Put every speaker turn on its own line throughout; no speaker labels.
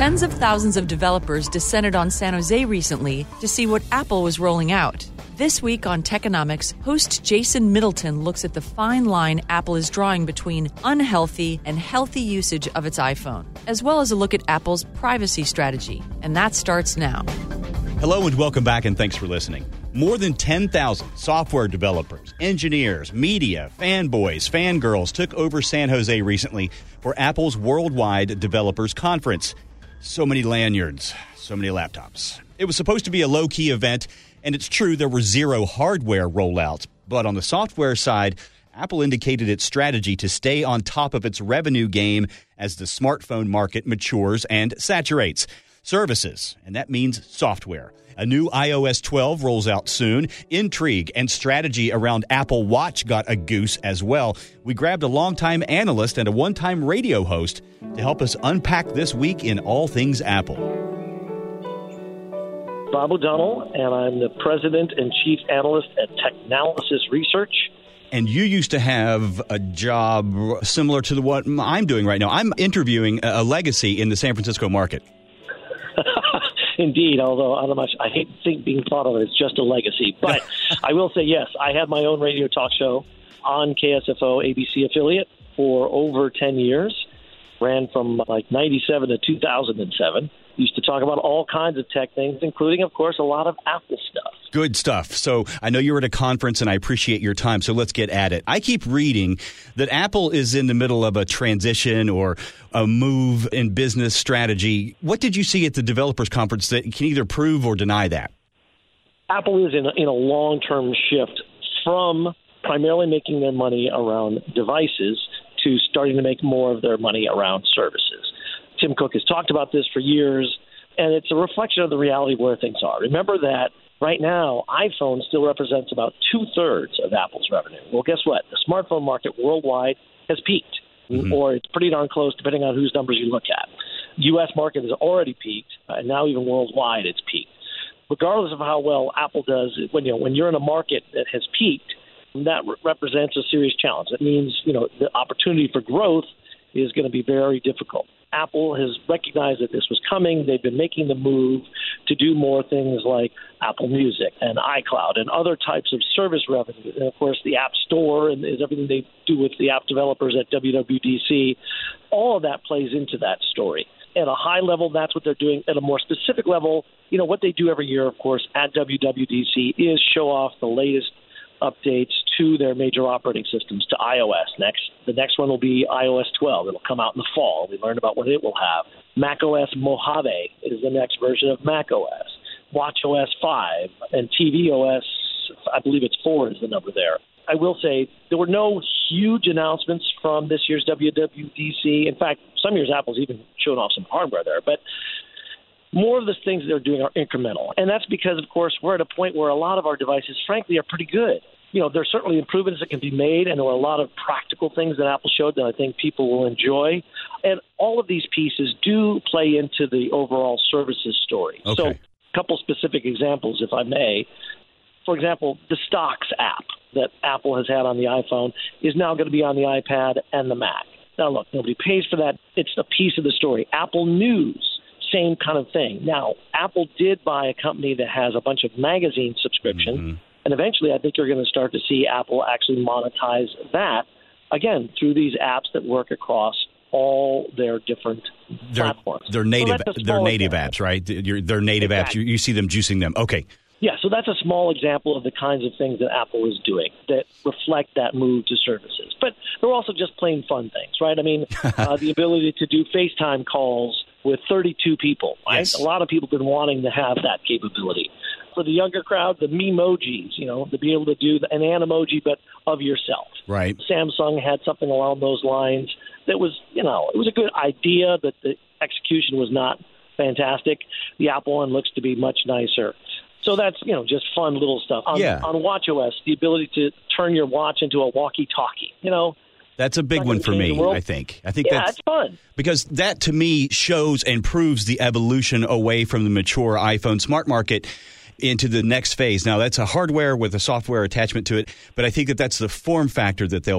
Tens of thousands of developers descended on San Jose recently to see what Apple was rolling out. This week on Techonomics, host Jason Middleton looks at the fine line Apple is drawing between unhealthy and healthy usage of its iPhone, as well as a look at Apple's privacy strategy. And that starts now.
Hello and welcome back, and thanks for listening. More than 10,000 software developers, engineers, media, fanboys, fangirls took over San Jose recently for Apple's Worldwide Developers Conference. So many lanyards, so many laptops. It was supposed to be a low-key event, and it's true there were zero hardware rollouts. But on the software side, Apple indicated its strategy to stay on top of its revenue game as the smartphone market matures and saturates. Services, and that means software. A new iOS 12 rolls out soon. Intrigue and strategy around Apple Watch got a goose as well. We grabbed a longtime analyst and a one-time radio host to help us unpack this week in all things Apple.
Bob O'Donnell, and I'm the president and chief analyst at Technalysis Research.
And you used to have a job similar to what I'm doing right now. I'm interviewing a legacy in the San Francisco market.
Indeed, although I hate to think being thought of it as just a legacy. But I will say, yes, I had my own radio talk show on KSFO ABC affiliate for over 10 years. Ran from like 97 to 2007. Used to talk about all kinds of tech things, including, of course, a lot of Apple stuff.
Good stuff. So I know you were at a conference, and I appreciate your time, so let's get at it. I keep reading that Apple is in the middle of a transition or a move in business strategy. What did you see at the developers conference that can either prove or deny that?
Apple is in a long-term shift from primarily making their money around devices to starting to make more of their money around services. Tim Cook has talked about this for years, and it's a reflection of the reality of where things are. Remember that right now, iPhone still represents about 2/3 of Apple's revenue. Well, guess what? The smartphone market worldwide has peaked, or it's pretty darn close, depending on whose numbers you look at. The U.S. market has already peaked, and now even worldwide it's peaked. Regardless of how well Apple does, when you're in a market that has peaked, that represents a serious challenge. That means, the opportunity for growth is going to be very difficult. Apple has recognized that this was coming. They've been making the move to do more things like Apple Music and iCloud and other types of service revenue. And, of course, the App Store and is everything they do with the app developers at WWDC. All of that plays into that story. At a high level, that's what they're doing. At a more specific level, what they do every year, of course, at WWDC is show off the latest updates to their major operating systems, to iOS. The next one will be iOS 12. It'll come out in the fall. We learned about what it will have. macOS Mojave is the next version of macOS. watchOS 5 and tvOS, I believe it's 4 is the number there. I will say there were no huge announcements from this year's WWDC. In fact, some years Apple's even shown off some hardware there. But more of the things they're doing are incremental. And that's because, of course, we're at a point where a lot of our devices, frankly, are pretty good. There's certainly improvements that can be made, and there were a lot of practical things that Apple showed that I think people will enjoy. And all of these pieces do play into the overall services story.
Okay.
So a couple specific examples, if I may. For example, the Stocks app that Apple has had on the iPhone is now going to be on the iPad and the Mac. Now, look, nobody pays for that. It's a piece of the story. Apple News, same kind of thing. Now, Apple did buy a company that has a bunch of magazine subscriptions, and eventually I think you're going to start to see Apple actually monetize that, again, through these apps that work across all their different platforms.
They're native apps, right? They're native
exactly.
apps. You see them juicing them. Okay.
Yeah, so that's a small example of the kinds of things that Apple is doing that reflect that move to services. But they're also just plain fun things, right? I mean, the ability to do FaceTime calls with 32 people, right?
Yes.
A lot of people have been wanting to have that capability. For the younger crowd, the Memojis, to be able to do an Animoji, but of yourself.
Right.
Samsung had something along those lines that was, it was a good idea, but the execution was not fantastic. The Apple one looks to be much nicer. So that's, just fun little stuff. On watchOS, the ability to turn your watch into a walkie-talkie,
That's a big one for me, I think.
That's fun.
Because that, to me, shows and proves the evolution away from the mature iPhone smart market into the next phase. Now, that's a hardware with a software attachment to it, but I think that's the form factor that they'll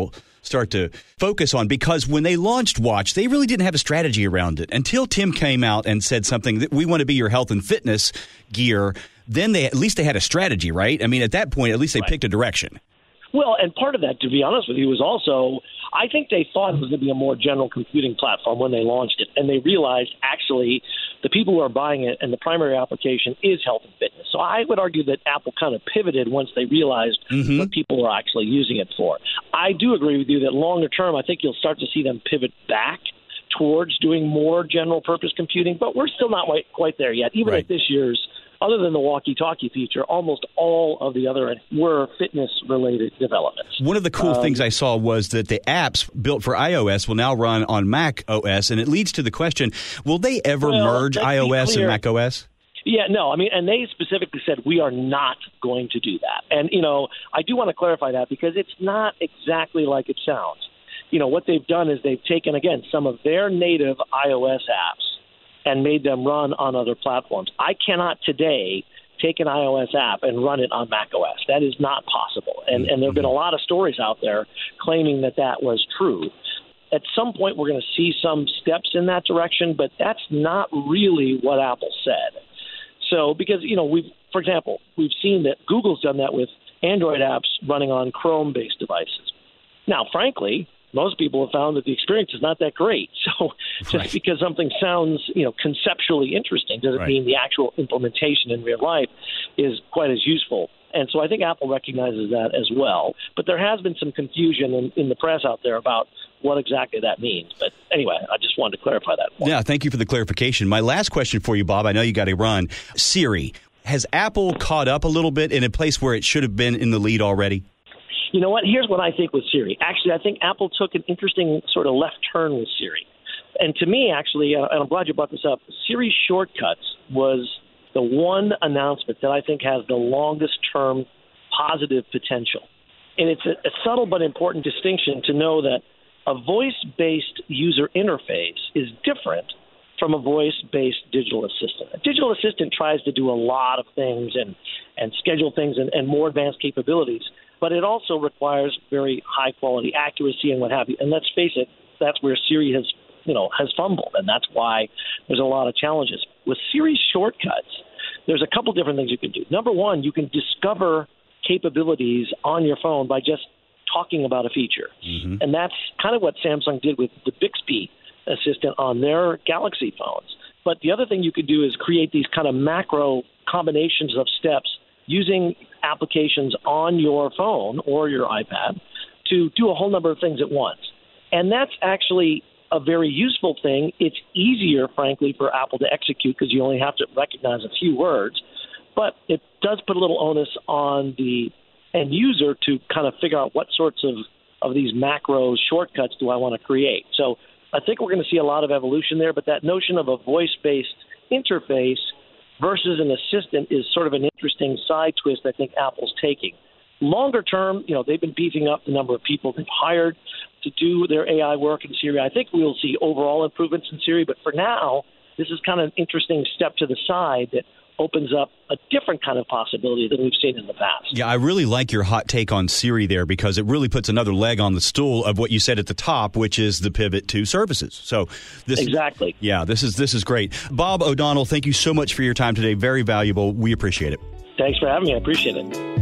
start to focus on, because when they launched Watch, they really didn't have a strategy around it until Tim came out and said something that we want to be your health and fitness gear. Then at least they had a strategy, right? I mean, at that point, at least they picked a direction.
Well, and part of that, to be honest with you, was also, I think they thought it was going to be a more general computing platform when they launched it, and they realized actually the people who are buying it and the primary application is health and fitness. So I would argue that Apple kind of pivoted once they realized what people are actually using it for. I do agree with you that longer term, I think you'll start to see them pivot back towards doing more general purpose computing, but we're still not quite there yet. Even at this year's, other than the walkie-talkie feature, almost all of the other were fitness-related developments.
One of the cool things I saw was that the apps built for iOS will now run on Mac OS, and it leads to the question, will they ever merge iOS and Mac OS?
Yeah, no, I mean, and they specifically said we are not going to do that. And, I do want to clarify that because it's not exactly like it sounds. What they've done is they've taken, again, some of their native iOS apps and made them run on other platforms. I cannot today take an iOS app and run it on macOS. That is not possible. And there have been a lot of stories out there claiming that was true. At some point, we're going to see some steps in that direction, but that's not really what Apple said. So, because, for example, we've seen that Google's done that with Android apps running on Chrome-based devices. Now, frankly, most people have found that the experience is not that great. So just because something sounds, conceptually interesting doesn't mean the actual implementation in real life is quite as useful. And so I think Apple recognizes that as well. But there has been some confusion in the press out there about what exactly that means. But anyway, I just wanted to clarify that point.
Yeah, thank you for the clarification. My last question for you, Bob, I know you got to run. Siri, has Apple caught up a little bit in a place where it should have been in the lead already?
You know what? Here's what I think with Siri. Actually, I think Apple took an interesting sort of left turn with Siri. And to me, actually, and I'm glad you brought this up, Siri Shortcuts was the one announcement that I think has the longest-term positive potential. And it's a subtle but important distinction to know that a voice-based user interface is different from a voice-based digital assistant. A digital assistant tries to do a lot of things and schedule things and more advanced capabilities, but it also requires very high-quality accuracy and what have you. And let's face it, that's where Siri has fumbled, and that's why there's a lot of challenges. With Siri Shortcuts, there's a couple different things you can do. Number one, you can discover capabilities on your phone by just talking about a feature. And that's kind of what Samsung did with the Bixby Assistant on their Galaxy phones. But the other thing you could do is create these kind of macro combinations of steps using applications on your phone or your iPad to do a whole number of things at once. And that's actually a very useful thing. It's easier, frankly, for Apple to execute because you only have to recognize a few words. But it does put a little onus on the end user to kind of figure out what sorts of these macro shortcuts do I want to create. So I think we're going to see a lot of evolution there, but that notion of a voice-based interface versus an assistant is sort of an interesting side twist I think Apple's taking. Longer term, they've been beefing up the number of people they've hired to do their AI work in Siri. I think we'll see overall improvements in Siri, but for now, this is kind of an interesting step to the side that opens up a different kind of possibility than we've seen in the past.
Yeah, I really like your hot take on Siri there because it really puts another leg on the stool of what you said at the top, which is the pivot to services. So this
exactly.
This is great. Bob O'Donnell, thank you so much for your time today. Very valuable. We appreciate it.
Thanks for having me. I appreciate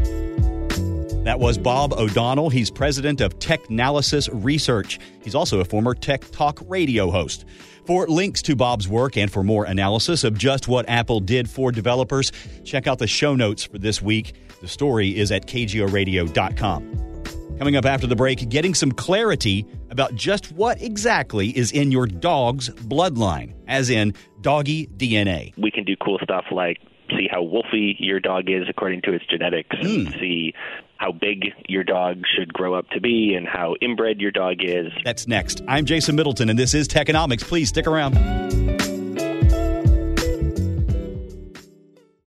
it.
That was Bob O'Donnell. He's president of Technalysis Research. He's also a former Tech Talk radio host. For links to Bob's work and for more analysis of just what Apple did for developers, check out the show notes for this week. The story is at kgoradio.com. Coming up after the break, getting some clarity about just what exactly is in your dog's bloodline, as in doggy DNA.
We can do cool stuff like see how wolfy your dog is according to its genetics, and see how big your dog should grow up to be and how inbred your dog is.
That's next. I'm Jason Middleton, and this is Techonomics. Please stick around.